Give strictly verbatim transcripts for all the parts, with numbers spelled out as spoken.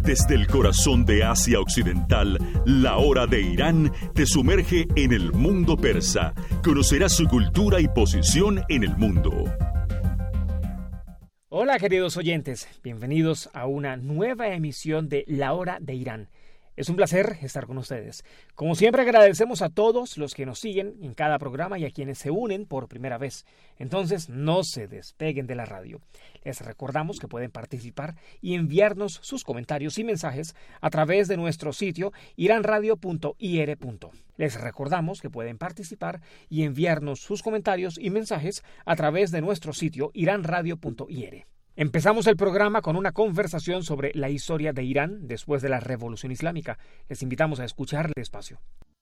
Desde el corazón de Asia Occidental, La Hora de Irán te sumerge en el mundo persa. Conocerás su cultura y posición en el mundo. Hola queridos oyentes, bienvenidos a una nueva emisión de La Hora de Irán. Es un placer estar con ustedes. Como siempre agradecemos a todos los que nos siguen en cada programa y a quienes se unen por primera vez. Entonces no se despeguen de la radio. Les recordamos que pueden participar y enviarnos sus comentarios y mensajes a través de nuestro sitio iranradio punto i r. Les recordamos que pueden participar y enviarnos sus comentarios y mensajes a través de nuestro sitio iranradio punto i r. Empezamos el programa con una conversación sobre la historia de Irán después de la Revolución Islámica. Les invitamos a escuchar despacio.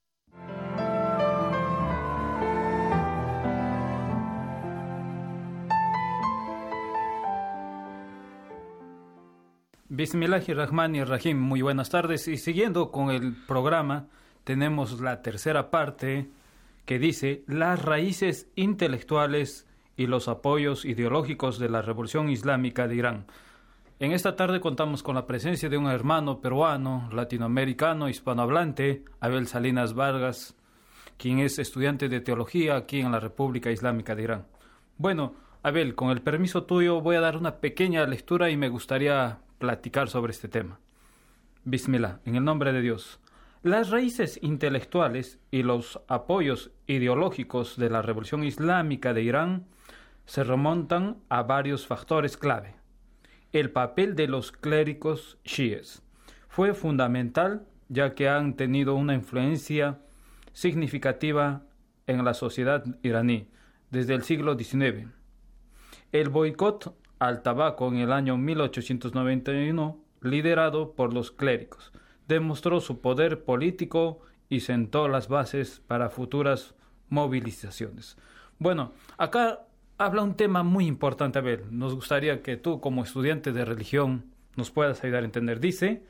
Bismillahirrahmanirrahim. Muy buenas tardes. Y siguiendo con el programa, tenemos la tercera parte que dice las raíces intelectuales y los apoyos ideológicos de la Revolución Islámica de Irán. En esta tarde contamos con la presencia de un hermano peruano, latinoamericano, hispanohablante, Abel Salinas Vargas, quien es estudiante de teología aquí en la República Islámica de Irán. Bueno, Abel, con el permiso tuyo voy a dar una pequeña lectura y me gustaría platicar sobre este tema. Bismillah, en el nombre de Dios. Las raíces intelectuales y los apoyos ideológicos de la Revolución Islámica de Irán se remontan a varios factores clave. El papel de los clérigos chiíes fue fundamental, ya que han tenido una influencia significativa en la sociedad iraní desde el siglo diecinueve. El boicot al tabaco en el año mil ochocientos noventa y uno, liderado por los clérigos, demostró su poder político y sentó las bases para futuras movilizaciones. Bueno, acá habla un tema muy importante, Abel. Nos gustaría que tú, como estudiante de religión, nos puedas ayudar a entender. Dice,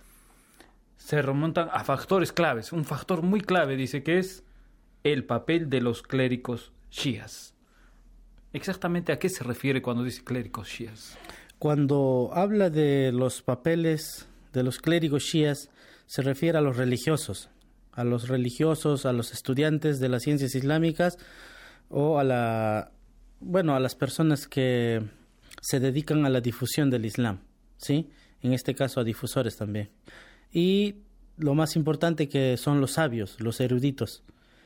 se remontan a factores claves. Un factor muy clave, dice, que es el papel de los clérigos chiíes. ¿Exactamente a qué se refiere cuando dice clérigos chiíes? Cuando habla de los papeles de los clérigos chiíes, se refiere a los religiosos, a los religiosos, a los estudiantes de las ciencias islámicas o a la... Bueno, a las personas que se dedican a la difusión del Islam, ¿sí? En este caso a difusores también. Y lo más importante que son los sabios, los eruditos.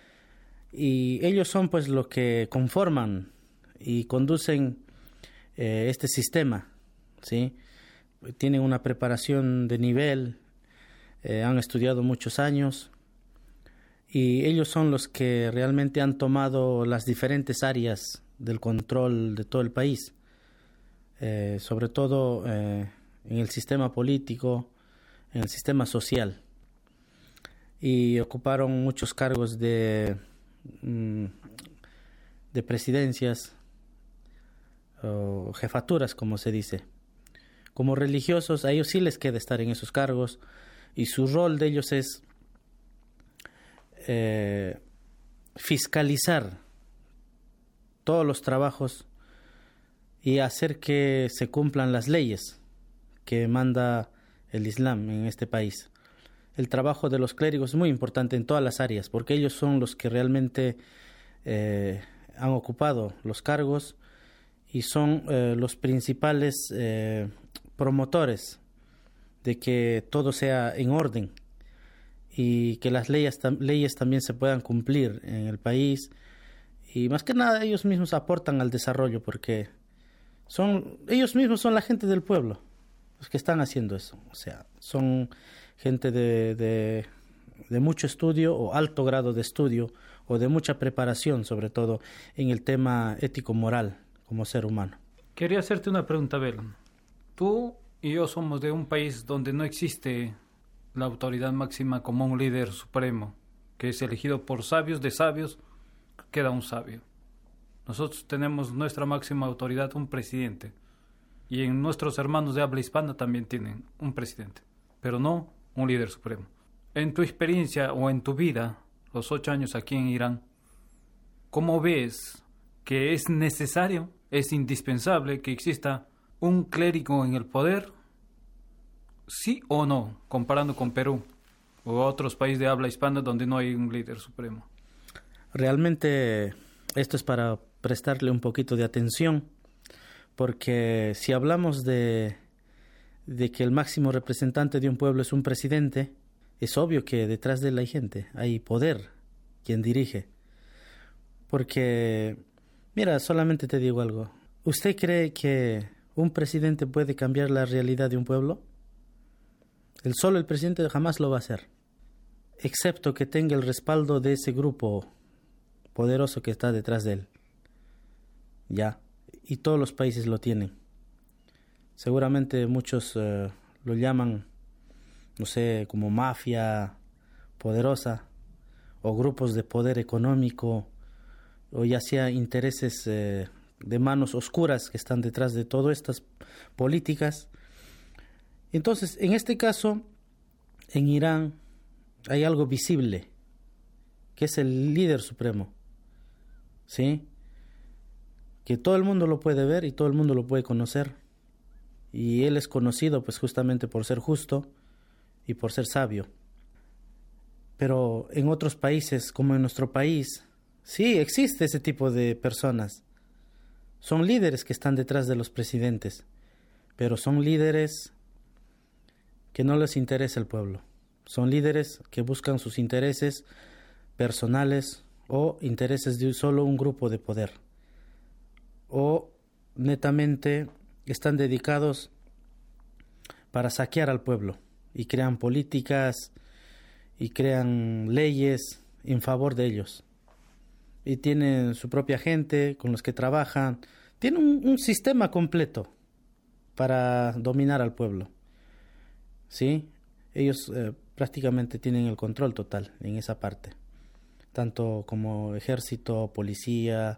Y ellos son pues los que conforman y conducen eh, este sistema, ¿sí? Tienen una preparación de nivel, eh, han estudiado muchos años y ellos son los que realmente han tomado las diferentes áreas del control de todo el país, eh, sobre todo eh, en el sistema político, en el sistema social, y ocuparon muchos cargos de, mm, de presidencias o jefaturas, como se dice. Como religiosos, a ellos sí les queda estar en esos cargos, y su rol de ellos es eh, fiscalizar todos los trabajos y hacer que se cumplan las leyes que manda el Islam en este país. El trabajo de los clérigos es muy importante en todas las áreas, porque ellos son los que realmente eh, han ocupado los cargos y son eh, los principales eh, promotores de que todo sea en orden y que las leyes, tam- leyes también se puedan cumplir en el país. Y más que nada ellos mismos aportan al desarrollo, porque son ellos mismos son la gente del pueblo los que están haciendo eso. O sea, son gente de, de, de mucho estudio o alto grado de estudio o de mucha preparación, sobre todo en el tema ético-moral como ser humano. Quería hacerte una pregunta, Abel. Tú y yo somos de un país donde no existe la autoridad máxima como un líder supremo, que es elegido por sabios de sabios. Queda un sabio. Nosotros tenemos nuestra máxima autoridad, un presidente. Y en nuestros hermanos de habla hispana también tienen un presidente, pero no un líder supremo. En tu experiencia o en tu vida, los ocho años aquí en Irán, ¿cómo ves que es necesario, es indispensable que exista un clérigo en el poder ¿Sí o no, comparando con Perú o otros países de habla hispana donde no hay un líder supremo? Realmente esto es para prestarle un poquito de atención, porque si hablamos de, de que el máximo representante de un pueblo es un presidente, es obvio que detrás de él hay gente, hay poder, quien dirige. Porque, mira, solamente te digo algo. ¿Usted cree que un presidente puede cambiar la realidad de un pueblo? El solo el presidente jamás lo va a hacer, excepto que tenga el respaldo de ese grupo poderoso que está detrás de él. Ya, y todos los países lo tienen. Seguramente muchos uh, lo llaman, no sé, como mafia poderosa, o grupos de poder económico, o ya sea intereses eh, de manos oscuras que están detrás de todas estas políticas. Entonces, en este caso, en Irán hay algo visible, que es el líder supremo, ¿sí? Que todo el mundo lo puede ver y todo el mundo lo puede conocer. Y él es conocido pues justamente por ser justo y por ser sabio. Pero en otros países, como en nuestro país, sí existe ese tipo de personas. Son líderes que están detrás de los presidentes, pero son líderes que no les interesa el pueblo. Son líderes que buscan sus intereses personales o intereses de solo un grupo de poder. O netamente están dedicados para saquear al pueblo y crean políticas y crean leyes en favor de ellos. Y tienen su propia gente con los que trabajan. Tienen un, un sistema completo para dominar al pueblo. ¿Sí? Ellos eh, prácticamente tienen el control total en esa parte. Tanto como ejército, policía,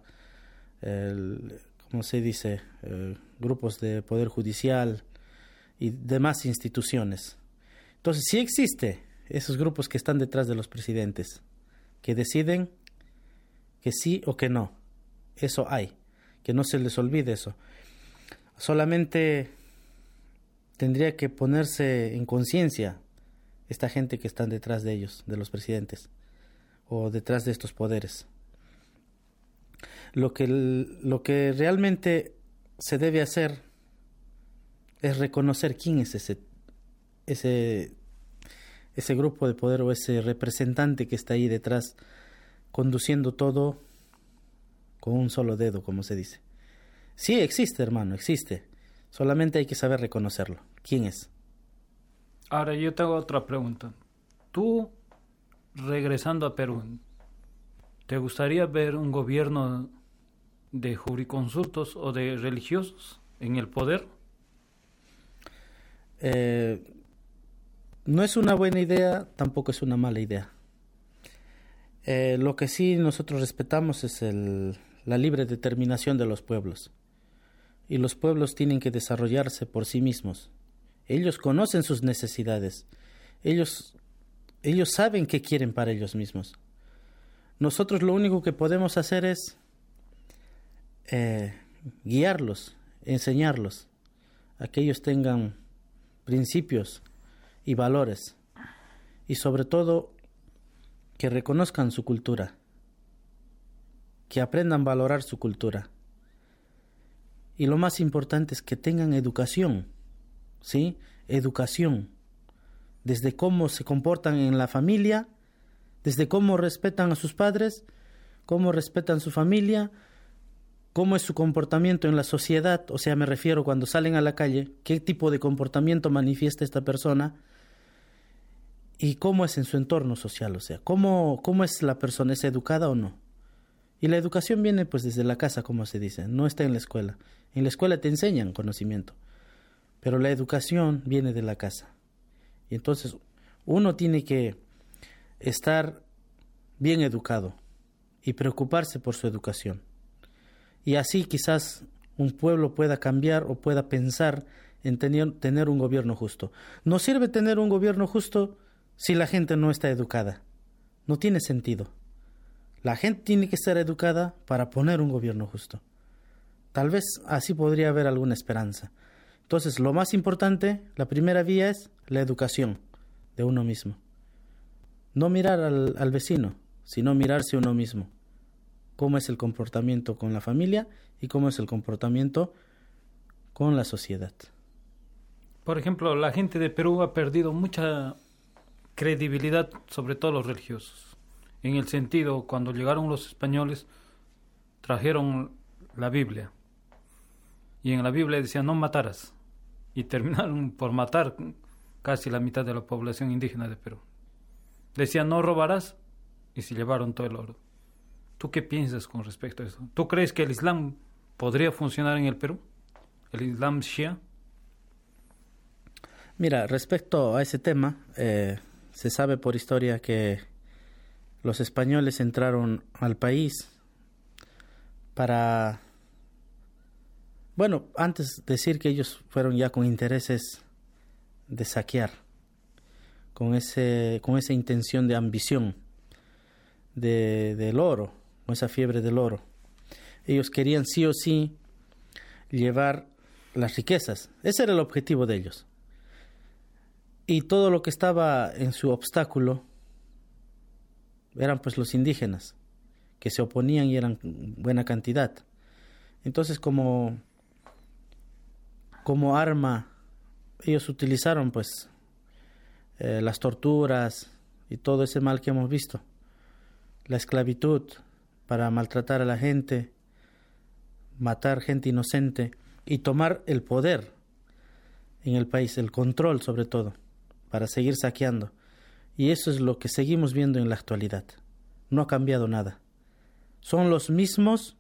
el, ¿cómo se dice? Eh, grupos de poder judicial y demás instituciones. Entonces, sí existe esos grupos que están detrás de los presidentes, que deciden que sí o que no. Eso hay, que no se les olvide eso. Solamente tendría que ponerse en conciencia esta gente que están detrás de ellos, de los presidentes, o detrás de estos poderes. Lo que, lo que realmente se debe hacer es reconocer quién es ese, ese, ese grupo de poder o ese representante que está ahí detrás, conduciendo todo con un solo dedo, como se dice. Sí, existe, hermano, existe. Solamente hay que saber reconocerlo. ¿Quién es? Ahora yo tengo otra pregunta. Tú, regresando a Perú, ¿te gustaría ver un gobierno de jurisconsultos o de religiosos en el poder? Eh, no es una buena idea, tampoco es una mala idea. Eh, lo que sí nosotros respetamos es el, la libre determinación de los pueblos. Y los pueblos tienen que desarrollarse por sí mismos. Ellos conocen sus necesidades. Ellos, ellos saben qué quieren para ellos mismos. Nosotros lo único que podemos hacer es eh, guiarlos, enseñarlos a que ellos tengan principios y valores. Y sobre todo, que reconozcan su cultura. Que aprendan a valorar su cultura. Y lo más importante es que tengan educación, ¿sí? Educación, desde cómo se comportan en la familia, desde cómo respetan a sus padres, cómo respetan su familia, cómo es su comportamiento en la sociedad, o sea, me refiero cuando salen a la calle, qué tipo de comportamiento manifiesta esta persona y cómo es en su entorno social, o sea, cómo, cómo es la persona, ¿es educada o no? Y la educación viene pues desde la casa, como se dice, no está en la escuela. En la escuela te enseñan conocimiento, pero la educación viene de la casa. Y entonces uno tiene que estar bien educado y preocuparse por su educación. Y así quizás un pueblo pueda cambiar o pueda pensar en tener, tener un gobierno justo. No sirve tener un gobierno justo si la gente no está educada. No tiene sentido. La gente tiene que ser educada para poner un gobierno justo. Tal vez así podría haber alguna esperanza. Entonces, lo más importante, la primera vía es la educación de uno mismo. No mirar al, al vecino, sino mirarse uno mismo. Cómo es el comportamiento con la familia y cómo es el comportamiento con la sociedad. Por ejemplo, la gente de Perú ha perdido mucha credibilidad, sobre todo los religiosos. En el sentido, cuando llegaron los españoles, trajeron la Biblia. Y en la Biblia decía no matarás. Y terminaron por matar casi la mitad de la población indígena de Perú. Decía no robarás y se llevaron todo el oro. ¿Tú qué piensas con respecto a eso? ¿Tú crees que el Islam podría funcionar en el Perú? ¿El Islam Shia? Mira, respecto a ese tema, eh, se sabe por historia que los españoles entraron al país para... Bueno, antes decir que ellos fueron ya con intereses de saquear, con ese, con esa intención de ambición de, del oro, con esa fiebre del oro. Ellos querían sí o sí llevar las riquezas. Ese era el objetivo de ellos. Y todo lo que estaba en su obstáculo eran pues los indígenas, que se oponían y eran buena cantidad. Entonces como, como arma ellos utilizaron pues eh, las torturas y todo ese mal que hemos visto, la esclavitud para maltratar a la gente, matar gente inocente y tomar el poder en el país, el control sobre todo, para seguir saqueando. Y eso es lo que seguimos viendo en la actualidad. No ha cambiado nada. Son los mismos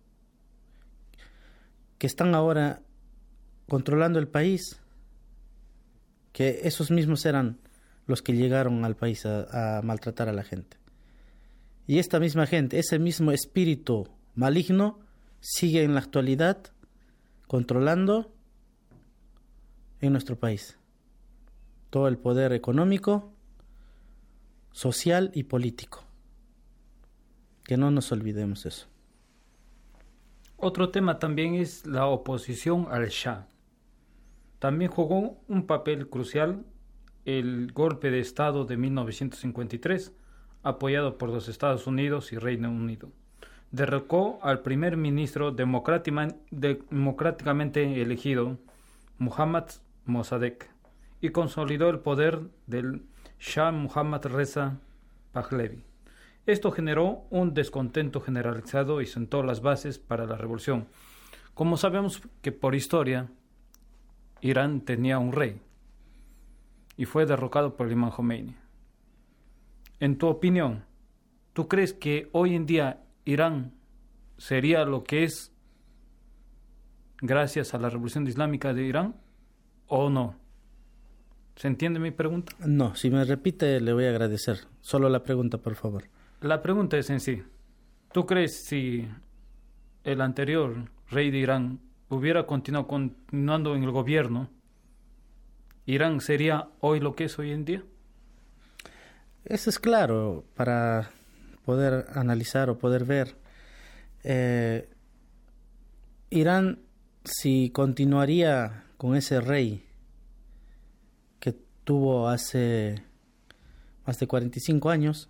que están ahora controlando el país, que esos mismos eran los que llegaron al país a, a maltratar a la gente. Y esta misma gente, ese mismo espíritu maligno, sigue en la actualidad controlando en nuestro país todo el poder económico, social y político. Que no nos olvidemos eso. Otro tema también es la oposición al Shah. También jugó un papel crucial el golpe de Estado de mil novecientos cincuenta y tres, apoyado por los Estados Unidos y Reino Unido. Derrocó al primer ministro democráticamente elegido, Muhammad Mossadegh, y consolidó el poder del Shah Muhammad Reza Pahlavi. Esto generó un descontento generalizado y sentó las bases para la revolución. Como sabemos que por historia, Irán tenía un rey y fue derrocado por el Imam Khomeini. En tu opinión, ¿tú crees que hoy en día Irán sería lo que es gracias a la revolución islámica de Irán o no? ¿Se entiende mi pregunta? No, si me repite le voy a agradecer. Solo la pregunta, por favor. La pregunta es en sí. ¿Tú crees si el anterior rey de Irán hubiera continuado continuando en el gobierno, Irán sería hoy lo que es hoy en día? Eso es claro para poder analizar o poder ver. Eh, Irán, si continuaría con ese rey que tuvo hace más de cuarenta y cinco años,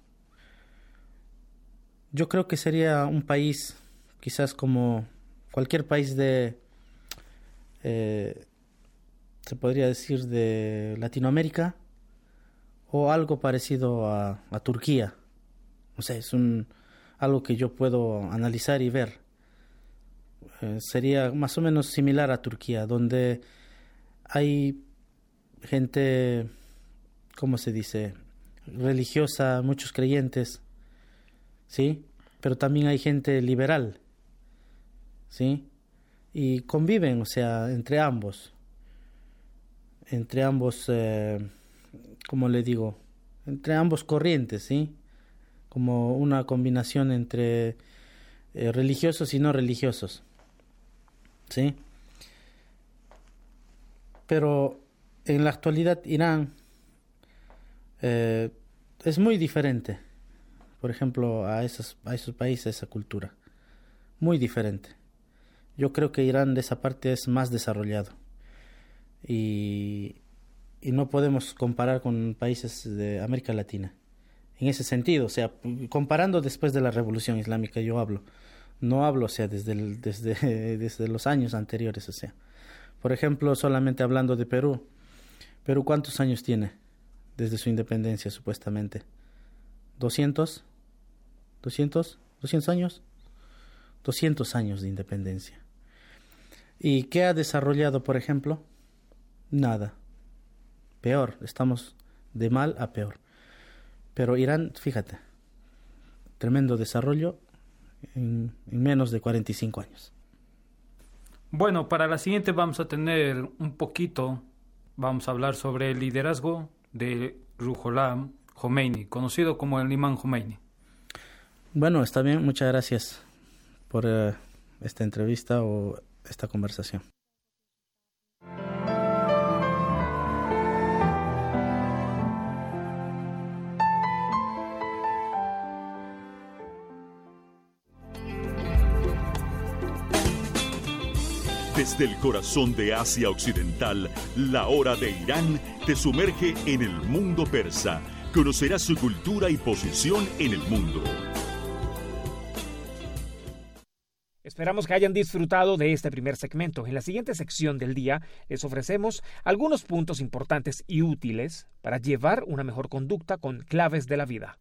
yo creo que sería un país quizás como cualquier país de, eh, se podría decir de Latinoamérica, o algo parecido a, a Turquía. O sea, es un, algo que yo puedo analizar y ver. Eh, sería más o menos similar a Turquía, donde hay gente, ¿cómo se dice?, religiosa, muchos creyentes, ¿sí? Pero también hay gente liberal, ¿sí? Y conviven, o sea, entre ambos. Entre ambos... Eh, como le digo, entre ambos corrientes, ¿sí? Como una combinación entre eh, religiosos y no religiosos, ¿sí? Pero en la actualidad Irán eh, es muy diferente, por ejemplo, a esos, a esos países, a esa cultura, muy diferente. Yo creo que Irán de esa parte es más desarrollado y y no podemos comparar con países de América Latina. En ese sentido, o sea, comparando después de la Revolución Islámica, yo hablo. No hablo, o sea, desde, el, desde, desde los años anteriores, o sea. Por ejemplo, solamente hablando de Perú. Perú, ¿cuántos años tiene desde su independencia, supuestamente? ¿doscientos? ¿doscientos? ¿doscientos años? doscientos años de independencia. ¿Y qué ha desarrollado, por ejemplo? Nada. Peor, estamos de mal a peor. Pero Irán, fíjate, tremendo desarrollo en, en menos de cuarenta y cinco años. Bueno, para la siguiente vamos a tener un poquito, vamos a hablar sobre el liderazgo de Ruhollah Khomeini, conocido como el Imam Khomeini. Bueno, está bien, muchas gracias por uh, esta entrevista o esta conversación. Desde el corazón de Asia Occidental, la hora de Irán te sumerge en el mundo persa. Conocerás su cultura y posición en el mundo. Esperamos que hayan disfrutado de este primer segmento. En la siguiente sección del día les ofrecemos algunos puntos importantes y útiles para llevar una mejor conducta con claves de la vida.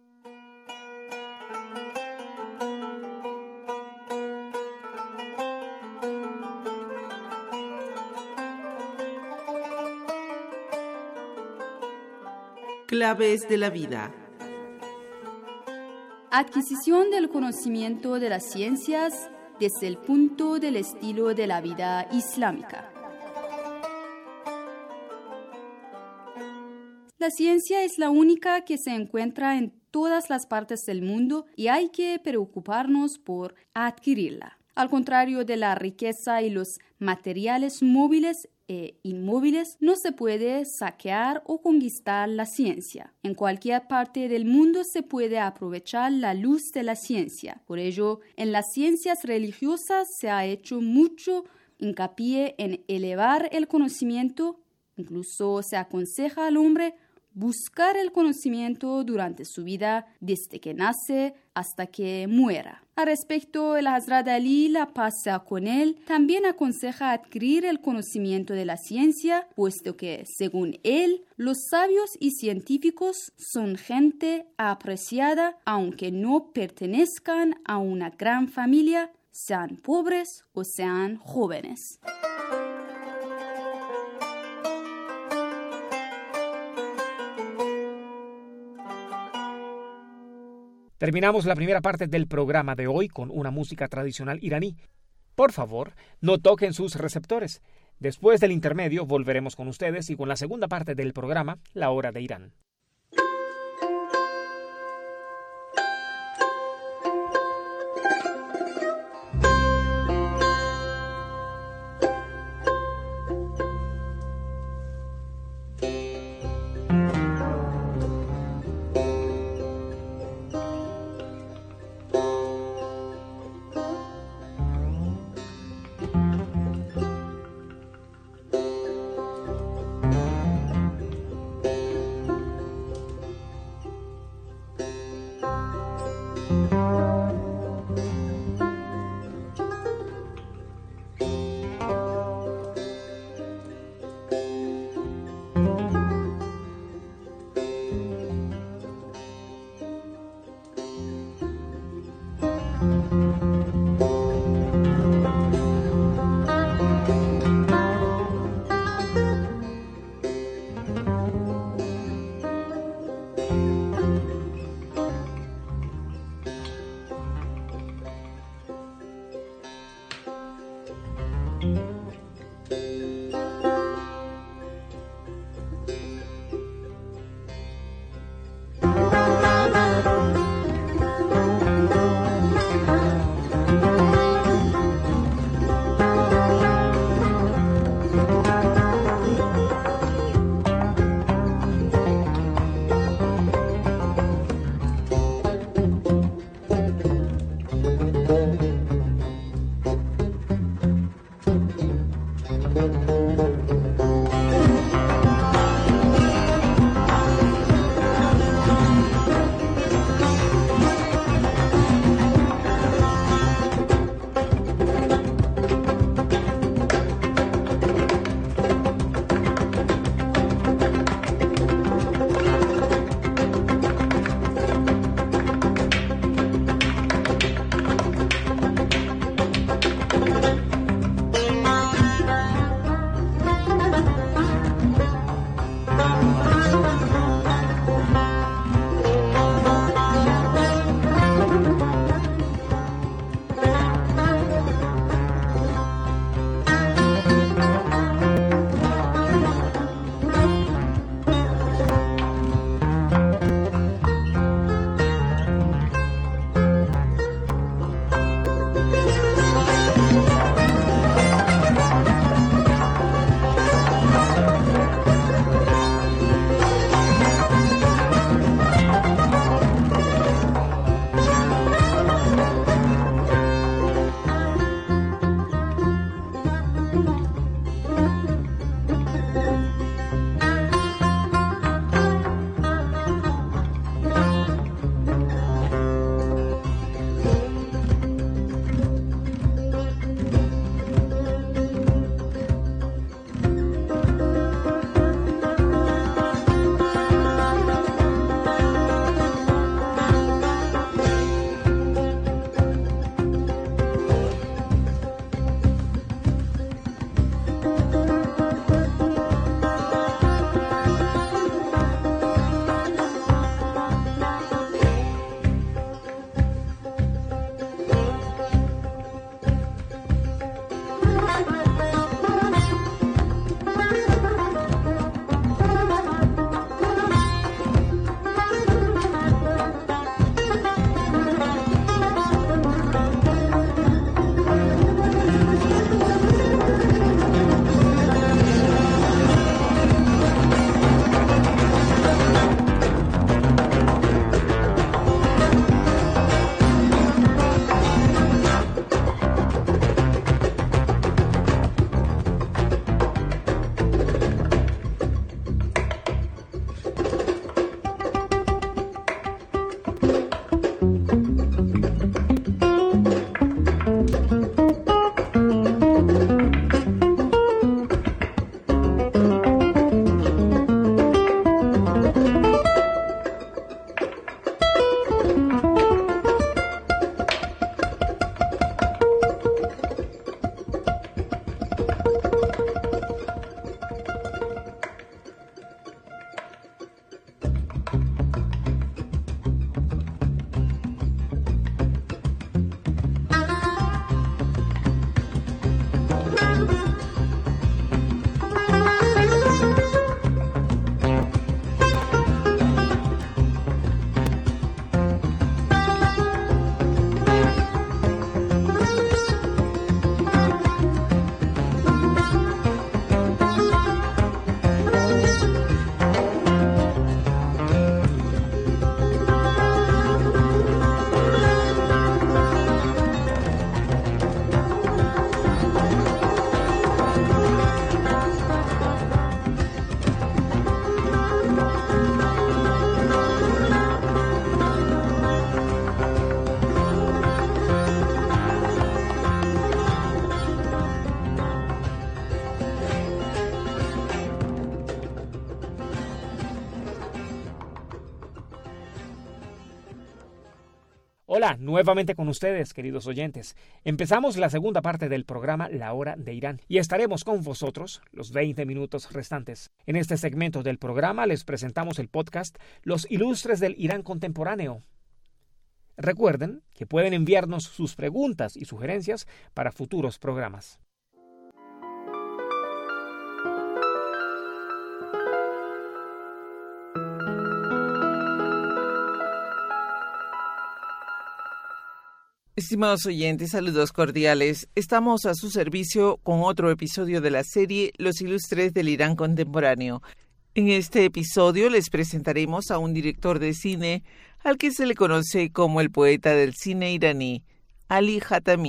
Claves de la vida. Adquisición del conocimiento de las ciencias desde el punto del estilo de la vida islámica. La ciencia es la única que se encuentra en todas las partes del mundo y hay que preocuparnos por adquirirla. Al contrario de la riqueza y los materiales móviles e inmóviles, no se puede saquear o conquistar la ciencia. En cualquier parte del mundo se puede aprovechar la luz de la ciencia. Por ello, en las ciencias religiosas se ha hecho mucho hincapié en elevar el conocimiento. Incluso se aconseja al hombre buscar el conocimiento durante su vida, desde que nace hasta que muera. Al respecto, el Hazrat Ali, la paz sea con él, también aconseja adquirir el conocimiento de la ciencia, puesto que, según él, los sabios y científicos son gente apreciada, aunque no pertenezcan a una gran familia, sean pobres o sean jóvenes. Terminamos la primera parte del programa de hoy con una música tradicional iraní. Por favor, no toquen sus receptores. Después del intermedio volveremos con ustedes y con la segunda parte del programa, La Hora de Irán. Hola, nuevamente con ustedes, queridos oyentes. Empezamos la segunda parte del programa La Hora de Irán y estaremos con vosotros los veinte minutos restantes. En este segmento del programa les presentamos el podcast Los Ilustres del Irán Contemporáneo. Recuerden que pueden enviarnos sus preguntas y sugerencias para futuros programas. Estimados oyentes, saludos cordiales. Estamos a su servicio con otro episodio de la serie Los Ilustres del Irán Contemporáneo. En este episodio les presentaremos a un director de cine al que se le conoce como el poeta del cine iraní, Ali Khatami.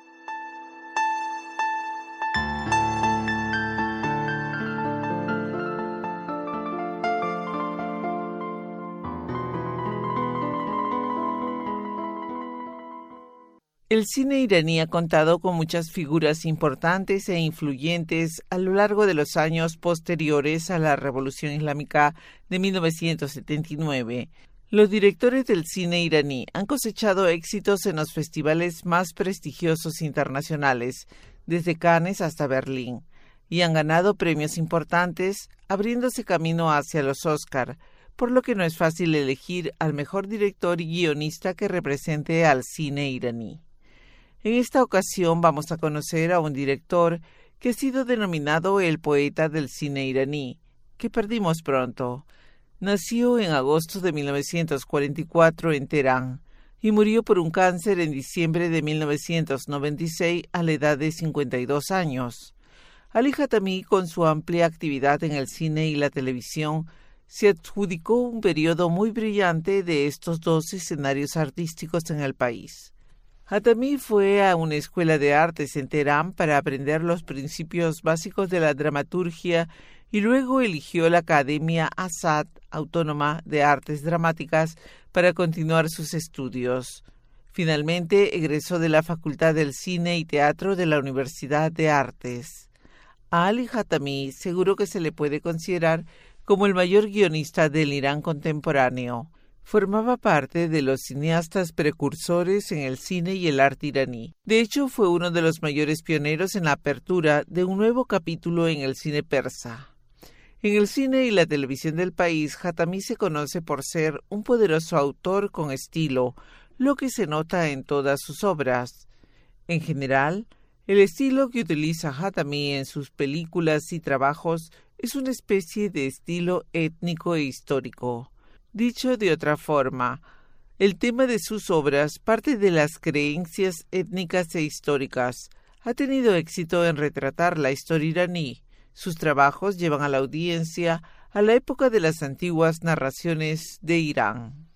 El cine iraní ha contado con muchas figuras importantes e influyentes a lo largo de los años posteriores a la Revolución Islámica de mil novecientos setenta y nueve. Los directores del cine iraní han cosechado éxitos en los festivales más prestigiosos internacionales, desde Cannes hasta Berlín, y han ganado premios importantes, abriéndose camino hacia los Oscar, por lo que no es fácil elegir al mejor director y guionista que represente al cine iraní. En esta ocasión vamos a conocer a un director que ha sido denominado el poeta del cine iraní, que perdimos pronto. Nació en agosto de mil novecientos cuarenta y cuatro en Teherán y murió por un cáncer en diciembre de mil novecientos noventa y seis a la edad de cincuenta y dos años. Ali Khatami, con su amplia actividad en el cine y la televisión, se adjudicó un periodo muy brillante de estos dos escenarios artísticos en el país. Khatami fue a una escuela de artes en Teherán para aprender los principios básicos de la dramaturgia y luego eligió la Academia Azad Autónoma de Artes Dramáticas para continuar sus estudios. Finalmente egresó de la Facultad del Cine y Teatro de la Universidad de Artes. A Ali Khatami seguro que se le puede considerar como el mayor guionista del Irán contemporáneo. Formaba parte de los cineastas precursores en el cine y el arte iraní. De hecho, fue uno de los mayores pioneros en la apertura de un nuevo capítulo en el cine persa. En el cine y la televisión del país, Khatami se conoce por ser un poderoso autor con estilo, lo que se nota en todas sus obras. En general, el estilo que utiliza Khatami en sus películas y trabajos es una especie de estilo étnico e histórico. Dicho de otra forma, el tema de sus obras parte de las creencias étnicas e históricas. Ha tenido éxito en retratar la historia iraní. Sus trabajos llevan a la audiencia a la época de las antiguas narraciones de Irán.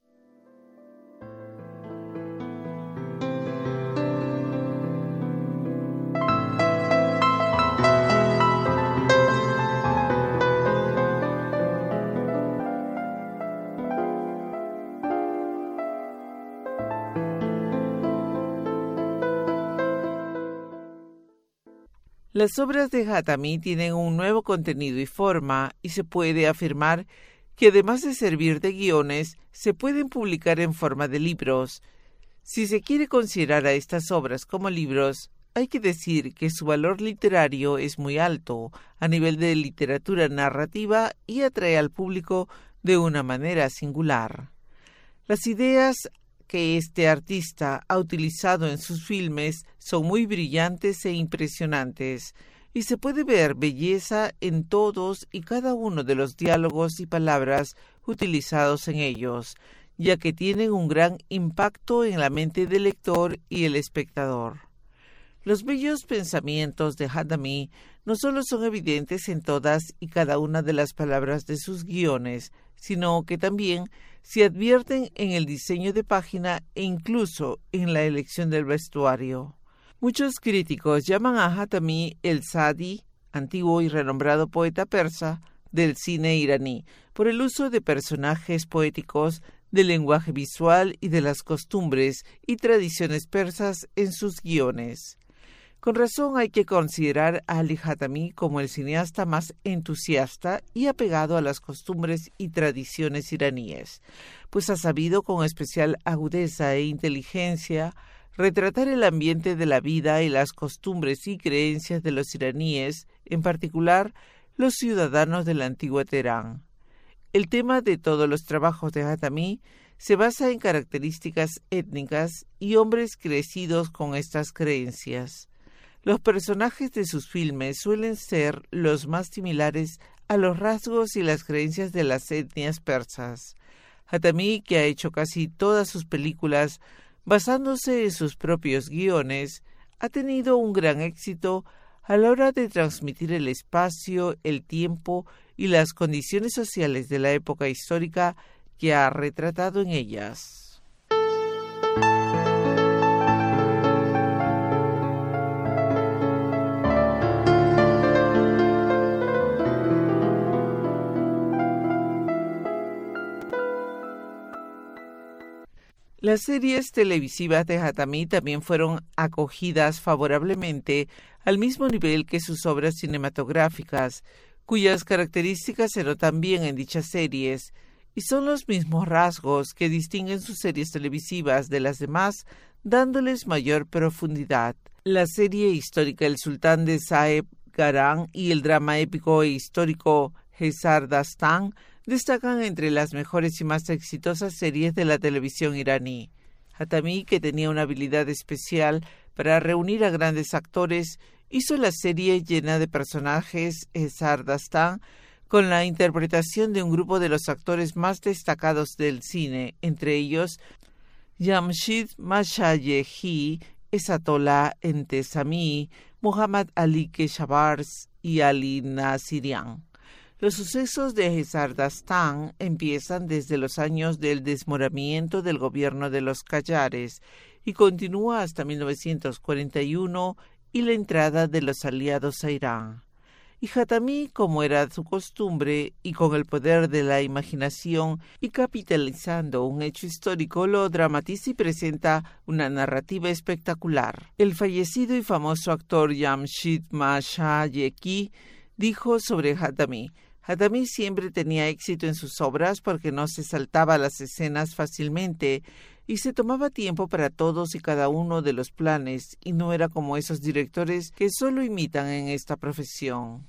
Las obras de Khatami tienen un nuevo contenido y forma, y se puede afirmar que además de servir de guiones, se pueden publicar en forma de libros. Si se quiere considerar a estas obras como libros, hay que decir que su valor literario es muy alto, a nivel de literatura narrativa, y atrae al público de una manera singular. Las ideas que este artista ha utilizado en sus filmes son muy brillantes e impresionantes, y se puede ver belleza en todos y cada uno de los diálogos y palabras utilizados en ellos, ya que tienen un gran impacto en la mente del lector y el espectador. Los bellos pensamientos de Khatami no solo son evidentes en todas y cada una de las palabras de sus guiones, sino que también se advierten en el diseño de página e incluso en la elección del vestuario. Muchos críticos llaman a Khatami el Sadi, antiguo y renombrado poeta persa, del cine iraní, por el uso de personajes poéticos, del lenguaje visual y de las costumbres y tradiciones persas en sus guiones. Con razón hay que considerar a Ali Hatami como el cineasta más entusiasta y apegado a las costumbres y tradiciones iraníes, pues ha sabido con especial agudeza e inteligencia retratar el ambiente de la vida y las costumbres y creencias de los iraníes, en particular los ciudadanos del antiguo Teherán. El tema de todos los trabajos de Hatami se basa en características étnicas y hombres crecidos con estas creencias. Los personajes de sus filmes suelen ser los más similares a los rasgos y las creencias de las etnias persas. Hatami, que ha hecho casi todas sus películas basándose en sus propios guiones, ha tenido un gran éxito a la hora de transmitir el espacio, el tiempo y las condiciones sociales de la época histórica que ha retratado en ellas. Las series televisivas de Hatami también fueron acogidas favorablemente al mismo nivel que sus obras cinematográficas, cuyas características se notan bien en dichas series, y son los mismos rasgos que distinguen sus series televisivas de las demás, dándoles mayor profundidad. La serie histórica El Sultán de Saeb Garan y el drama épico e histórico Hezar Dastan destacan entre las mejores y más exitosas series de la televisión iraní. Hatami, que tenía una habilidad especial para reunir a grandes actores, hizo la serie llena de personajes Hezar Dastan con la interpretación de un grupo de los actores más destacados del cine, entre ellos Jamshid Mashayehi, Esatollah Entezami, Muhammad Ali Keshavars y Ali Nasirian. Los sucesos de Hezar Dastan empiezan desde los años del desmoramiento del gobierno de los Qayares y continúa hasta mil novecientos cuarenta y uno y la entrada de los aliados a Irán. Y Hatami, como era su costumbre, y con el poder de la imaginación y capitalizando un hecho histórico, lo dramatiza y presenta una narrativa espectacular. El fallecido y famoso actor Jamshid Mashayehi dijo sobre Hatami: Hatami siempre tenía éxito en sus obras porque no se saltaba las escenas fácilmente y se tomaba tiempo para todos y cada uno de los planes, y no era como esos directores que solo imitan en esta profesión.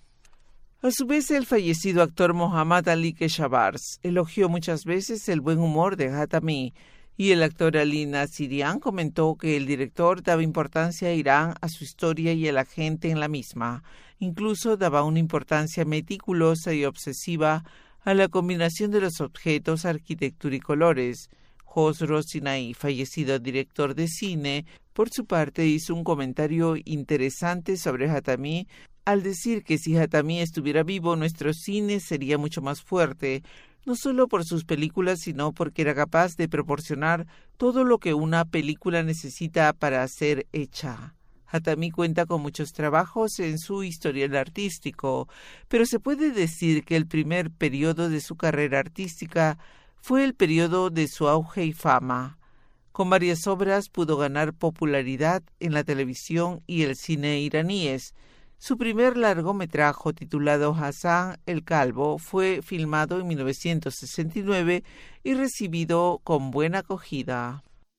A su vez, el fallecido actor Muhammad Ali Keshavars elogió muchas veces el buen humor de Hatami, y el actor Ali Nasirian comentó que el director daba importancia a Irán, a su historia y a la gente en la misma. Incluso daba una importancia meticulosa y obsesiva a la combinación de los objetos, arquitectura y colores. Khosrow Sinai, fallecido director de cine, por su parte hizo un comentario interesante sobre Hatami al decir que si Hatami estuviera vivo, nuestro cine sería mucho más fuerte, no solo por sus películas, sino porque era capaz de proporcionar todo lo que una película necesita para ser hecha. Hatami cuenta con muchos trabajos en su historial artístico, pero se puede decir que el primer periodo de su carrera artística fue el periodo de su auge y fama. Con varias obras pudo ganar popularidad en la televisión y el cine iraníes. Su primer largometraje, titulado Hassan el Calvo, fue filmado en mil novecientos sesenta y nueve y recibido con buena acogida.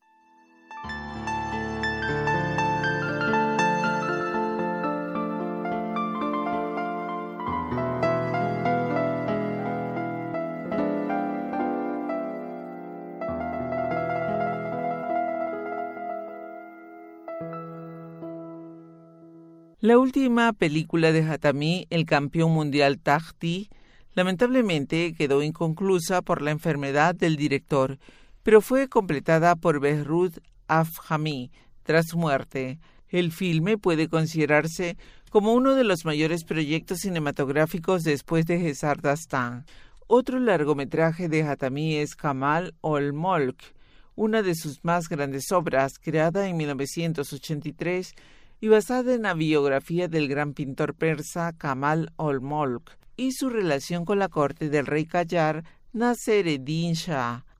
La última película de Hatami, El campeón mundial Tahti, lamentablemente quedó inconclusa por la enfermedad del director, pero fue completada por Behruz Afhami tras su muerte. El filme puede considerarse como uno de los mayores proyectos cinematográficos después de Hezar Dastan. Otro largometraje de Hatami es Kamal ol-Molk, una de sus más grandes obras, creada en mil novecientos ochenta y tres y basada en la biografía del gran pintor persa Kamal ol-Molk y su relación con la corte del rey Qajar Nasser-ed-Din Shah.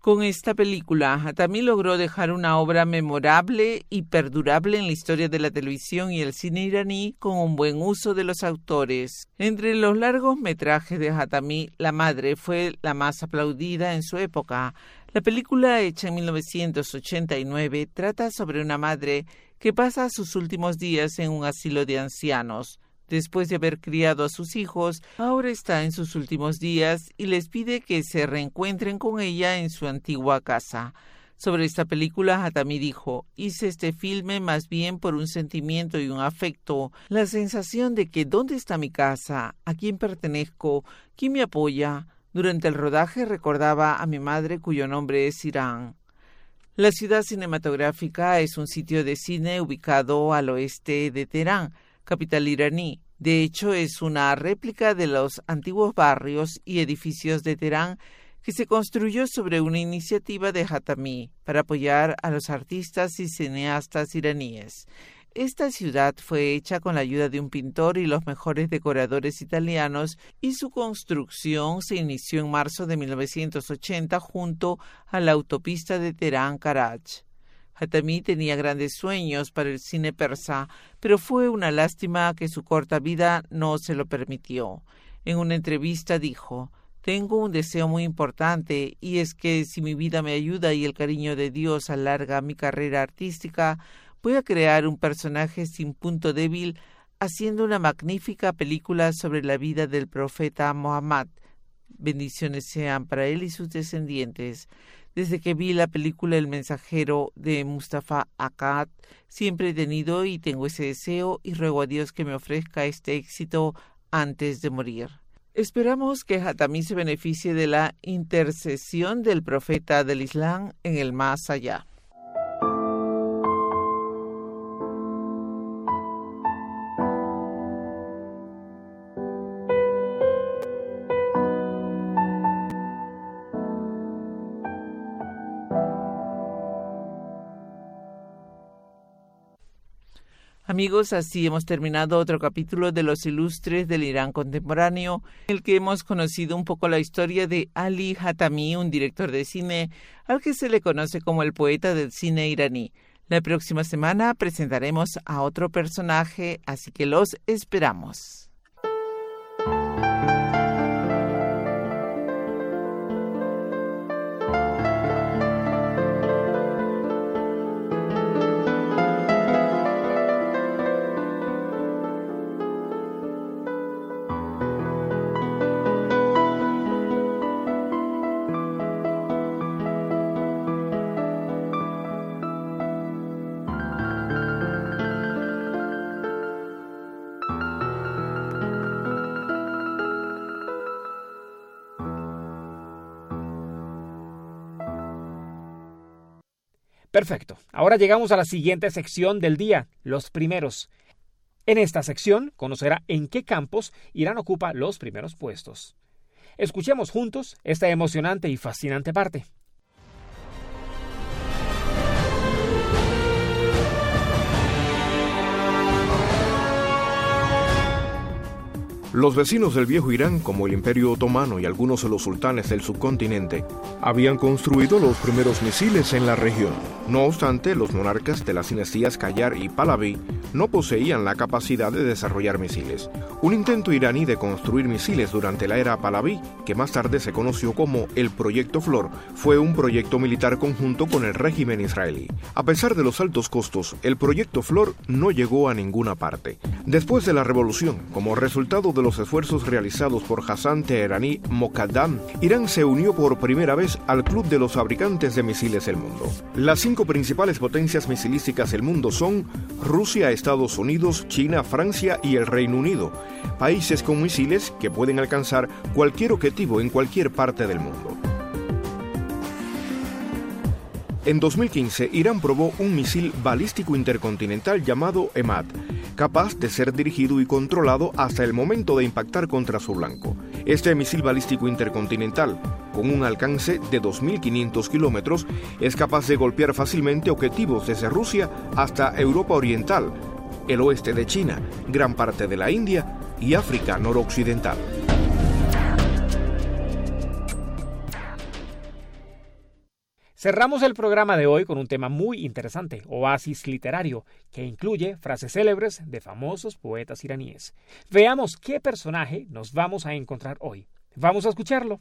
Con esta película, Hatami logró dejar una obra memorable y perdurable en la historia de la televisión y el cine iraní con un buen uso de los autores. Entre los largos metrajes de Hatami, La Madre fue la más aplaudida en su época. La película, hecha en mil novecientos ochenta y nueve, trata sobre una madre que pasa sus últimos días en un asilo de ancianos. Después de haber criado a sus hijos, ahora está en sus últimos días y les pide que se reencuentren con ella en su antigua casa. Sobre esta película, Hatami dijo: hice este filme más bien por un sentimiento y un afecto, la sensación de que ¿dónde está mi casa? ¿A quién pertenezco? ¿Quién me apoya? Durante el rodaje recordaba a mi madre, cuyo nombre es Irán. La ciudad cinematográfica es un sitio de cine ubicado al oeste de Teherán, capital iraní. De hecho, es una réplica de los antiguos barrios y edificios de Teherán que se construyó sobre una iniciativa de Hatami para apoyar a los artistas y cineastas iraníes. Esta ciudad fue hecha con la ayuda de un pintor y los mejores decoradores italianos y su construcción se inició en marzo de mil novecientos ochenta junto a la autopista de Teherán-Karaj. Hatami tenía grandes sueños para el cine persa, pero fue una lástima que su corta vida no se lo permitió. En una entrevista dijo: tengo un deseo muy importante y es que si mi vida me ayuda y el cariño de Dios alarga mi carrera artística, voy a crear un personaje sin punto débil haciendo una magnífica película sobre la vida del profeta Mohammed. Bendiciones sean para él y sus descendientes. Desde que vi la película El mensajero de Mustafa Akkad, siempre he tenido y tengo ese deseo y ruego a Dios que me ofrezca este éxito antes de morir. Esperamos que Hatami se beneficie de la intercesión del profeta del Islam en el más allá. Amigos, así hemos terminado otro capítulo de Los Ilustres del Irán Contemporáneo, en el que hemos conocido un poco la historia de Ali Hatami, un director de cine al que se le conoce como el poeta del cine iraní. La próxima semana presentaremos a otro personaje, así que los esperamos. Perfecto. Ahora llegamos a la siguiente sección del día, los primeros. En esta sección conocerá en qué campos Irán ocupa los primeros puestos. Escuchemos juntos esta emocionante y fascinante parte. Los vecinos del viejo Irán, como el Imperio Otomano y algunos de los sultanes del subcontinente, habían construido los primeros misiles en la región. No obstante, los monarcas de las dinastías Qajar y Pahlaví no poseían la capacidad de desarrollar misiles. Un intento iraní de construir misiles durante la era Pahlaví, que más tarde se conoció como el Proyecto Flor, fue un proyecto militar conjunto con el régimen israelí. A pesar de los altos costos, el Proyecto Flor no llegó a ninguna parte. Después de la revolución, como resultado de los esfuerzos realizados por Hassan Teherani Mokaddam, Irán se unió por primera vez al Club de los Fabricantes de Misiles del Mundo. Las cinco principales potencias misilísticas del mundo son Rusia, Estados Unidos, China, Francia y el Reino Unido, países con misiles que pueden alcanzar cualquier objetivo en cualquier parte del mundo. En dos mil quince, Irán probó un misil balístico intercontinental llamado EMAD, capaz de ser dirigido y controlado hasta el momento de impactar contra su blanco. Este misil balístico intercontinental, con un alcance de dos mil quinientos kilómetros, es capaz de golpear fácilmente objetivos desde Rusia hasta Europa Oriental, el oeste de China, gran parte de la India y África noroccidental. Cerramos el programa de hoy con un tema muy interesante, oasis literario, que incluye frases célebres de famosos poetas iraníes. Veamos qué personaje nos vamos a encontrar hoy. Vamos a escucharlo.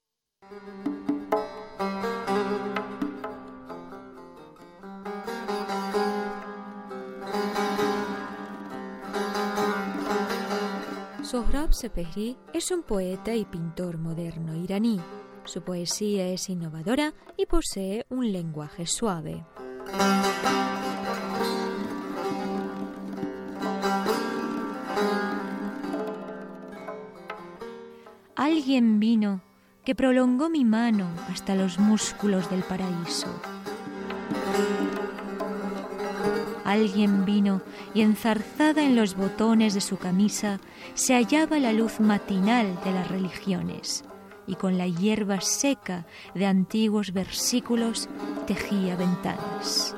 Sohrab Sepehri es un poeta y pintor moderno iraní. Su poesía es innovadora y posee un lenguaje suave. Alguien vino que prolongó mi mano hasta los músculos del paraíso. Alguien vino y enzarzada en los botones de su camisa se hallaba la luz matinal de las religiones, y con la hierba seca de antiguos versículos tejía ventanas.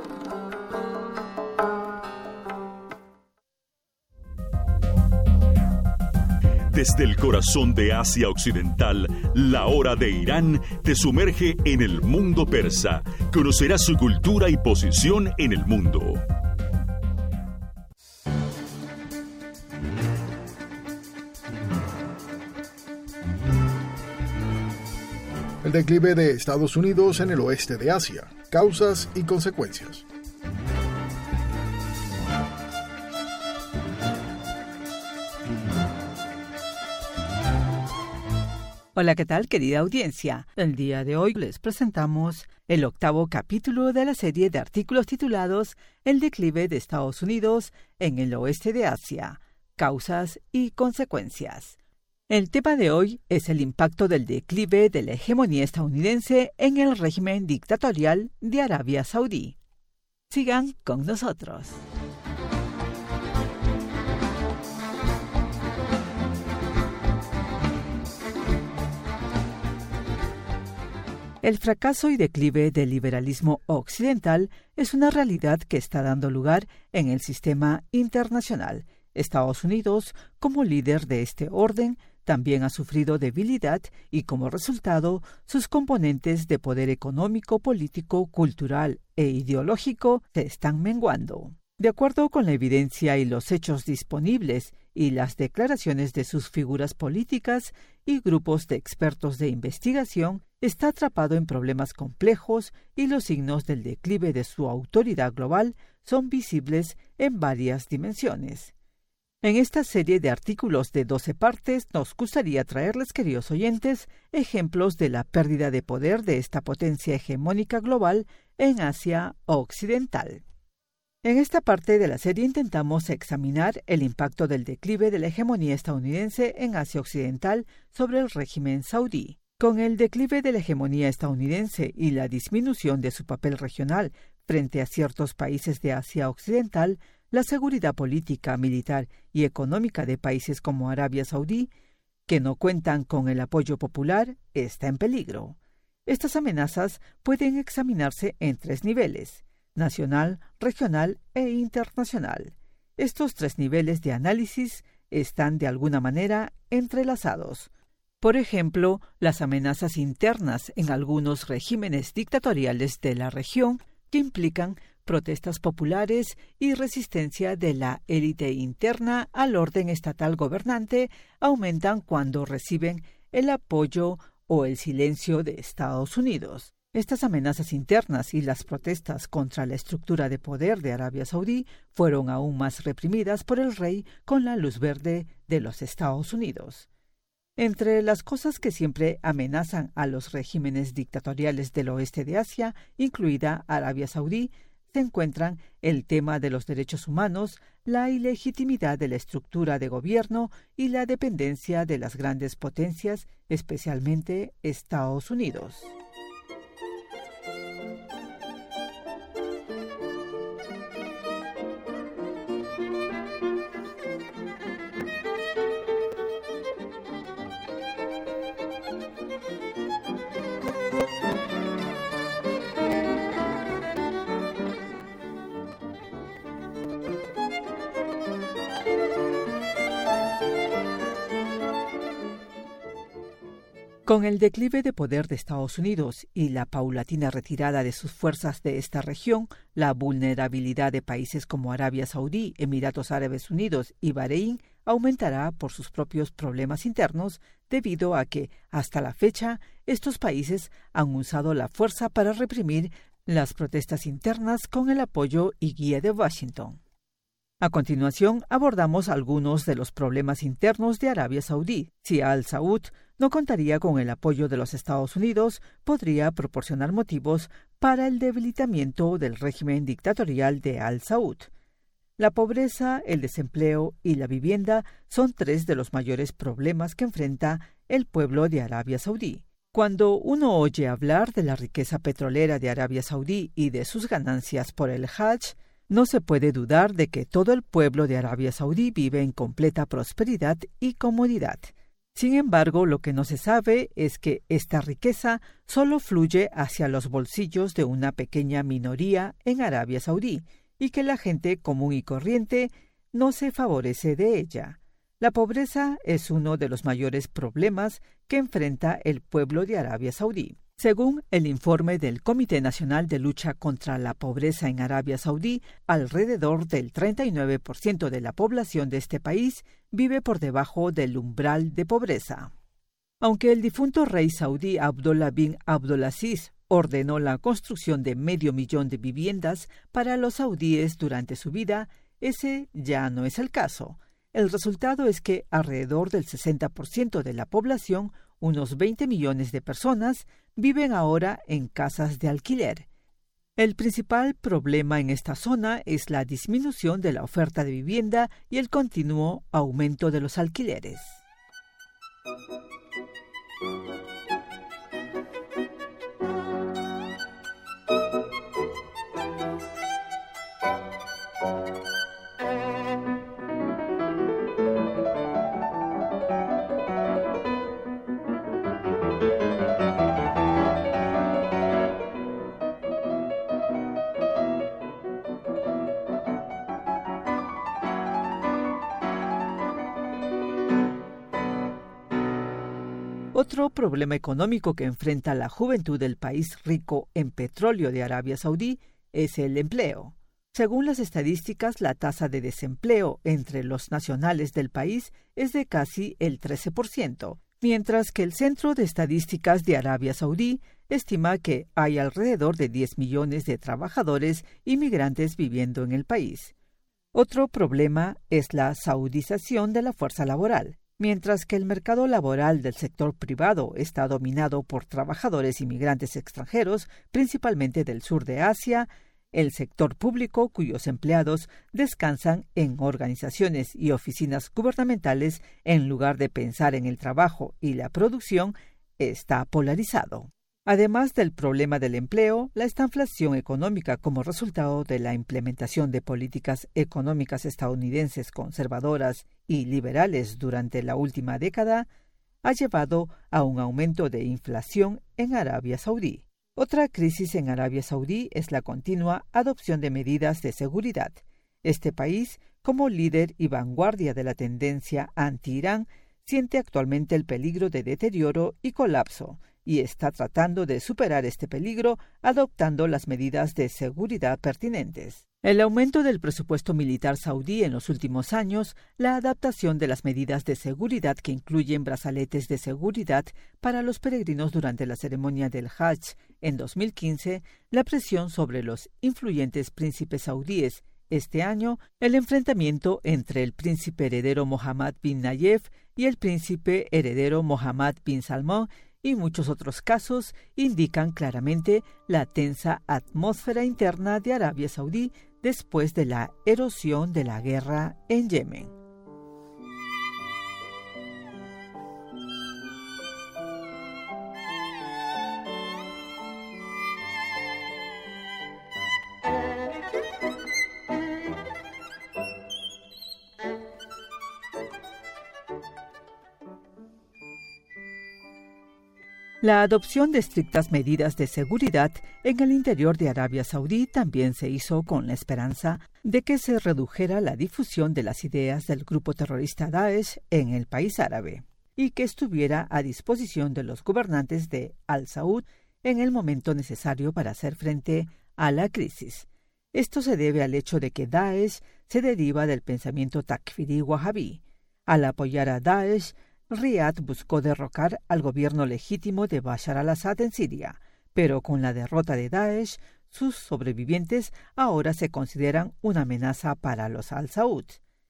Desde el corazón de Asia Occidental, la hora de Irán te sumerge en el mundo persa. Conocerás su cultura y posición en el mundo. El declive de Estados Unidos en el oeste de Asia, causas y consecuencias. Hola, ¿qué tal, querida audiencia? El día de hoy les presentamos el octavo capítulo de la serie de artículos titulados El declive de Estados Unidos en el oeste de Asia, causas y consecuencias. El tema de hoy es el impacto del declive de la hegemonía estadounidense en el régimen dictatorial de Arabia Saudí. Sigan con nosotros. El fracaso y declive del liberalismo occidental es una realidad que está dando lugar en el sistema internacional. Estados Unidos, como líder de este orden, también ha sufrido debilidad y, como resultado, sus componentes de poder económico, político, cultural e ideológico se están menguando. De acuerdo con la evidencia y los hechos disponibles y las declaraciones de sus figuras políticas y grupos de expertos de investigación, está atrapado en problemas complejos y los signos del declive de su autoridad global son visibles en varias dimensiones. En esta serie de artículos de doce partes nos gustaría traerles, queridos oyentes, ejemplos de la pérdida de poder de esta potencia hegemónica global en Asia Occidental. En esta parte de la serie intentamos examinar el impacto del declive de la hegemonía estadounidense en Asia Occidental sobre el régimen saudí. Con el declive de la hegemonía estadounidense y la disminución de su papel regional frente a ciertos países de Asia Occidental, la seguridad política, militar y económica de países como Arabia Saudí, que no cuentan con el apoyo popular, está en peligro. Estas amenazas pueden examinarse en tres niveles: nacional, regional e internacional. Estos tres niveles de análisis están de alguna manera entrelazados. Por ejemplo, las amenazas internas en algunos regímenes dictatoriales de la región que implican protestas populares y resistencia de la élite interna al orden estatal gobernante aumentan cuando reciben el apoyo o el silencio de Estados Unidos. Estas amenazas internas y las protestas contra la estructura de poder de Arabia Saudí fueron aún más reprimidas por el rey con la luz verde de los Estados Unidos. Entre las cosas que siempre amenazan a los regímenes dictatoriales del oeste de Asia, incluida Arabia Saudí, se encuentran el tema de los derechos humanos, la ilegitimidad de la estructura de gobierno y la dependencia de las grandes potencias, especialmente Estados Unidos. Con el declive de poder de Estados Unidos y la paulatina retirada de sus fuerzas de esta región, la vulnerabilidad de países como Arabia Saudí, Emiratos Árabes Unidos y Bahrein aumentará por sus propios problemas internos, debido a que, hasta la fecha, estos países han usado la fuerza para reprimir las protestas internas con el apoyo y guía de Washington. A continuación, abordamos algunos de los problemas internos de Arabia Saudí. Si Al Saud no contaría con el apoyo de los Estados Unidos, podría proporcionar motivos para el debilitamiento del régimen dictatorial de Al Saud. La pobreza, el desempleo y la vivienda son tres de los mayores problemas que enfrenta el pueblo de Arabia Saudí. Cuando uno oye hablar de la riqueza petrolera de Arabia Saudí y de sus ganancias por el Hajj, no se puede dudar de que todo el pueblo de Arabia Saudí vive en completa prosperidad y comodidad. Sin embargo, lo que no se sabe es que esta riqueza solo fluye hacia los bolsillos de una pequeña minoría en Arabia Saudí y que la gente común y corriente no se favorece de ella. La pobreza es uno de los mayores problemas que enfrenta el pueblo de Arabia Saudí. Según el informe del Comité Nacional de Lucha contra la Pobreza en Arabia Saudí, alrededor del treinta y nueve por ciento de la población de este país vive por debajo del umbral de pobreza. Aunque el difunto rey saudí Abdullah bin Abdulaziz ordenó la construcción de medio millón de viviendas para los saudíes durante su vida, ese ya no es el caso. El resultado es que alrededor del sesenta por ciento de la población, unos veinte millones de personas, viven ahora en casas de alquiler. El principal problema en esta zona es la disminución de la oferta de vivienda y el continuo aumento de los alquileres. Otro problema económico que enfrenta la juventud del país rico en petróleo de Arabia Saudí es el empleo. Según las estadísticas, la tasa de desempleo entre los nacionales del país es de casi el trece por ciento, mientras que el Centro de Estadísticas de Arabia Saudí estima que hay alrededor de diez millones de trabajadores inmigrantes viviendo en el país. Otro problema es la saudización de la fuerza laboral. Mientras que el mercado laboral del sector privado está dominado por trabajadores inmigrantes extranjeros, principalmente del sur de Asia, el sector público, cuyos empleados descansan en organizaciones y oficinas gubernamentales en lugar de pensar en el trabajo y la producción, está polarizado. Además del problema del empleo, la estanflación económica como resultado de la implementación de políticas económicas estadounidenses conservadoras y liberales durante la última década ha llevado a un aumento de inflación en Arabia Saudí. Otra crisis en Arabia Saudí es la continua adopción de medidas de seguridad. Este país, como líder y vanguardia de la tendencia anti-Irán, siente actualmente el peligro de deterioro y colapso, y está tratando de superar este peligro adoptando las medidas de seguridad pertinentes. El aumento del presupuesto militar saudí en los últimos años, la adaptación de las medidas de seguridad que incluyen brazaletes de seguridad para los peregrinos durante la ceremonia del Hajj en dos mil quince, la presión sobre los influyentes príncipes saudíes este año, el enfrentamiento entre el príncipe heredero Mohammed bin Nayef y el príncipe heredero Mohammed bin Salman y muchos otros casos indican claramente la tensa atmósfera interna de Arabia Saudí después de la erosión de la guerra en Yemen. La adopción de estrictas medidas de seguridad en el interior de Arabia Saudí también se hizo con la esperanza de que se redujera la difusión de las ideas del grupo terrorista Daesh en el país árabe. y que estuviera a disposición de los gobernantes de Al Saud en el momento necesario para hacer frente a la crisis. Esto se debe al hecho de que Daesh se deriva del pensamiento takfirí wahabí. Al apoyar a Daesh, Riad buscó derrocar al gobierno legítimo de Bashar al-Assad en Siria, pero con la derrota de Daesh, sus sobrevivientes ahora se consideran una amenaza para los Al Saud.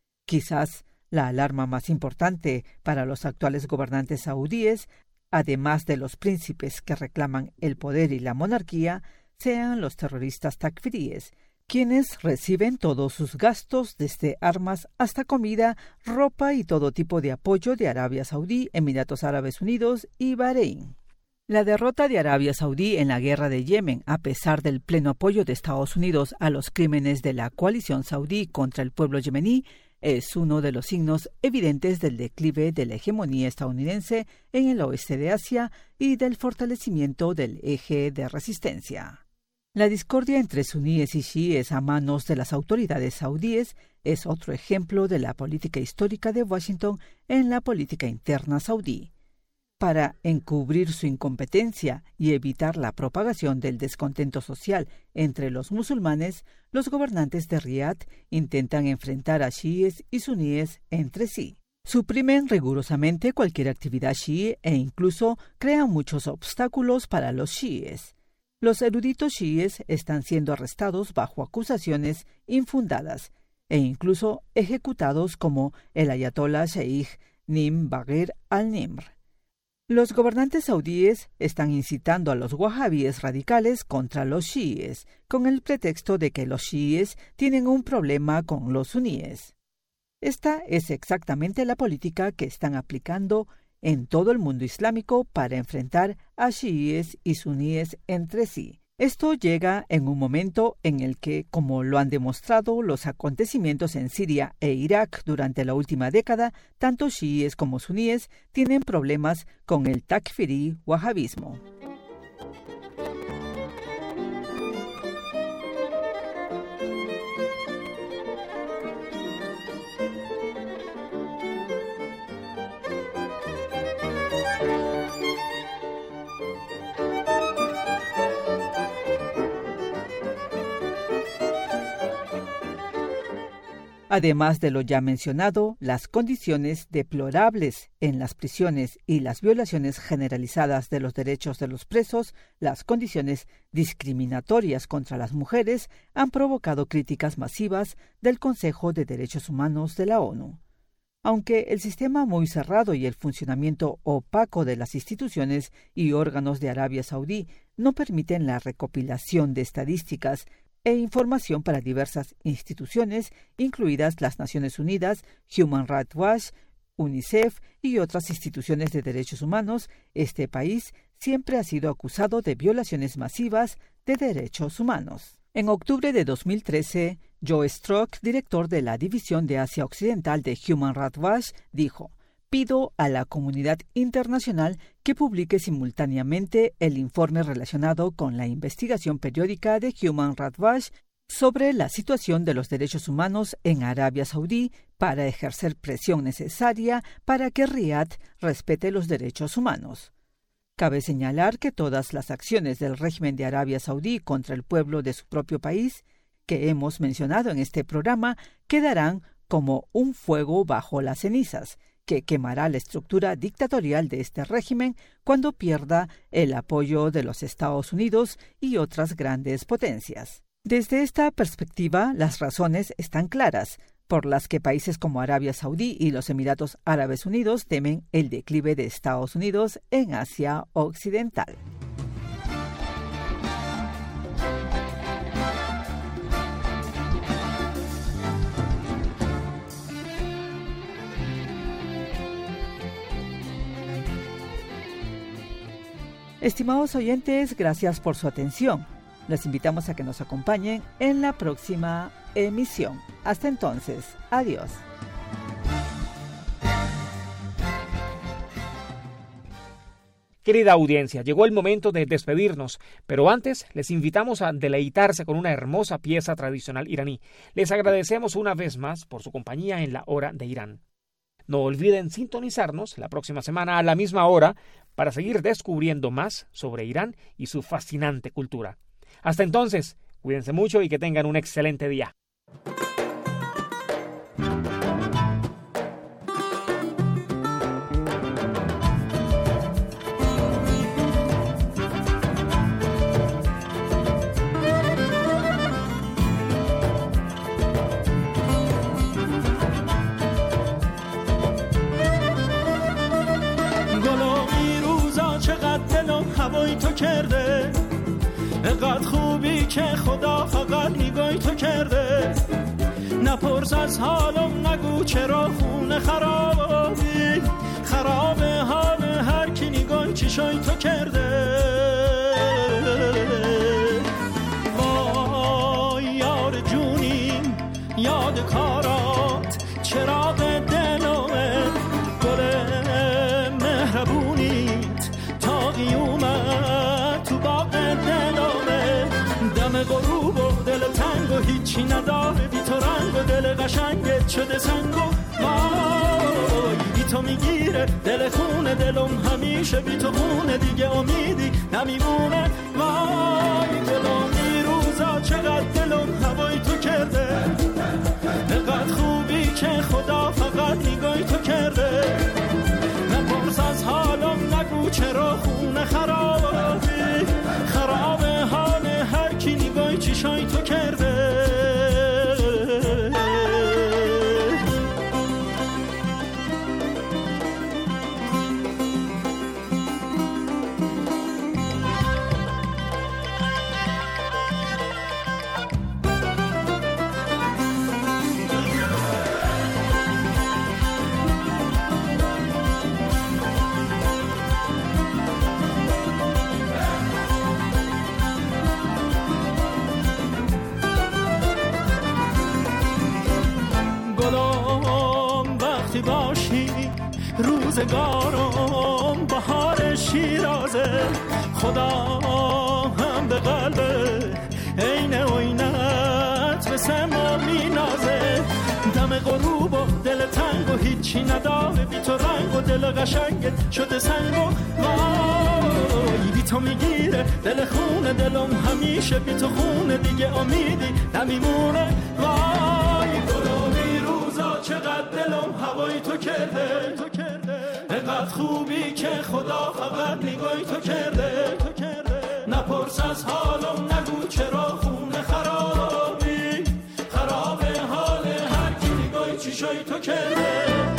Quizás la alarma más importante para los actuales gobernantes saudíes, además de los príncipes que reclaman el poder y la monarquía, sean los terroristas takfiríes, quienes reciben todos sus gastos, desde armas hasta comida, ropa y todo tipo de apoyo de Arabia Saudí, Emiratos Árabes Unidos y Bahrein. La derrota de Arabia Saudí en la guerra de Yemen, a pesar del pleno apoyo de Estados Unidos a los crímenes de la coalición saudí contra el pueblo yemení, es uno de los signos evidentes del declive de la hegemonía estadounidense en el oeste de Asia y del fortalecimiento del eje de resistencia. La discordia entre suníes y chiíes a manos de las autoridades saudíes es otro ejemplo de la política histórica de Washington en la política interna saudí. Para encubrir su incompetencia y evitar la propagación del descontento social entre los musulmanes, los gobernantes de Riad intentan enfrentar a chiíes y suníes entre sí. Suprimen rigurosamente cualquier actividad chií e incluso crean muchos obstáculos para los chiíes. Los eruditos chiíes están siendo arrestados bajo acusaciones infundadas e incluso ejecutados, como el ayatollah Sheikh Nim Bagher al-Nimr. Los gobernantes saudíes están incitando a los wahabíes radicales contra los chiíes, con el pretexto de que los chiíes tienen un problema con los suníes. Esta es exactamente la política que están aplicando en todo el mundo islámico para enfrentar a chiíes y suníes entre sí. Esto llega en un momento en el que, como lo han demostrado los acontecimientos en Siria e Irak durante la última década, tanto chiíes como suníes tienen problemas con el takfirí wahabismo. Además de lo ya mencionado, las condiciones deplorables en las prisiones y las violaciones generalizadas de los derechos de los presos, las condiciones discriminatorias contra las mujeres, han provocado críticas masivas del Consejo de Derechos Humanos de la ONU. Aunque el sistema muy cerrado y el funcionamiento opaco de las instituciones y órganos de Arabia Saudí no permiten la recopilación de estadísticas e información para diversas instituciones, incluidas las Naciones Unidas, Human Rights Watch, UNICEF y otras instituciones de derechos humanos, este país siempre ha sido acusado de violaciones masivas de derechos humanos. En octubre de dos mil trece, Joe Strock, director de la División de Asia Occidental de Human Rights Watch, dijo: pido a la comunidad internacional que publique simultáneamente el informe relacionado con la investigación periódica de Human Rights Watch sobre la situación de los derechos humanos en Arabia Saudí para ejercer presión necesaria para que Riad respete los derechos humanos. Cabe señalar que todas las acciones del régimen de Arabia Saudí contra el pueblo de su propio país, que hemos mencionado en este programa, quedarán como un fuego bajo las cenizas, que quemará la estructura dictatorial de este régimen cuando pierda el apoyo de los Estados Unidos y otras grandes potencias. Desde esta perspectiva, las razones están claras por las que países como Arabia Saudí y los Emiratos Árabes Unidos temen el declive de Estados Unidos en Asia Occidental. Estimados oyentes, gracias por su atención. Les invitamos a que nos acompañen en la próxima emisión. Hasta entonces, adiós. Querida audiencia, llegó el momento de despedirnos, pero antes les invitamos a deleitarse con una hermosa pieza tradicional iraní. Les agradecemos una vez más por su compañía en la Hora de Irán. No olviden sintonizarnos la próxima semana a la misma hora para seguir descubriendo más sobre Irán y su fascinante cultura. Hasta entonces, cuídense mucho y que tengan un excelente día. کرده اقدر خوبی که خدا فقط نگاهی تو کرده نپرس از حالم نگو چرا خونه خرابی خراب حال هر کی نگاهی چشای تو کرده وای یار جونیم یاد کارات چراغ دلمه گل مهربونیت تا قیومت تو باغ دلمه دم غروب و دل تنگ و هیچی نداره بی تو رنگ و دل قشنگت شده سنگ و وای بی تو میگیره دل خونه دلم همیشه بی تو خونه دیگه امیدی نمیمونه وای دلم روزا چقدر دلم هوای تو کرده نقدر خوبی که خدا فقط نگاهی تو کرده نپرس از حالم نگو چرا خونه خرابی خراب حال هر کی نگاهی چشای تو کرده روزگارم بهار شیرازه خدا هم به قلب عین عینت به سما مینازه دم غروب و دل تنگ و هیچی نداره بی تو رنگ و دل قشنگت شده سنگ و وای بی تو میگیره دل خونه دلم همیشه بی تو خونه دیگه امیدی نمیمونه وای گلومی روزا چقدر دلم هوای تو کرده تو کرده انقدر خوبی که خدا فقط نگاهی تو کرده تو کرده نپرس از حالم نگو چرا خونه خرابی خراب حال هر کی نگاهی چشای تو کرده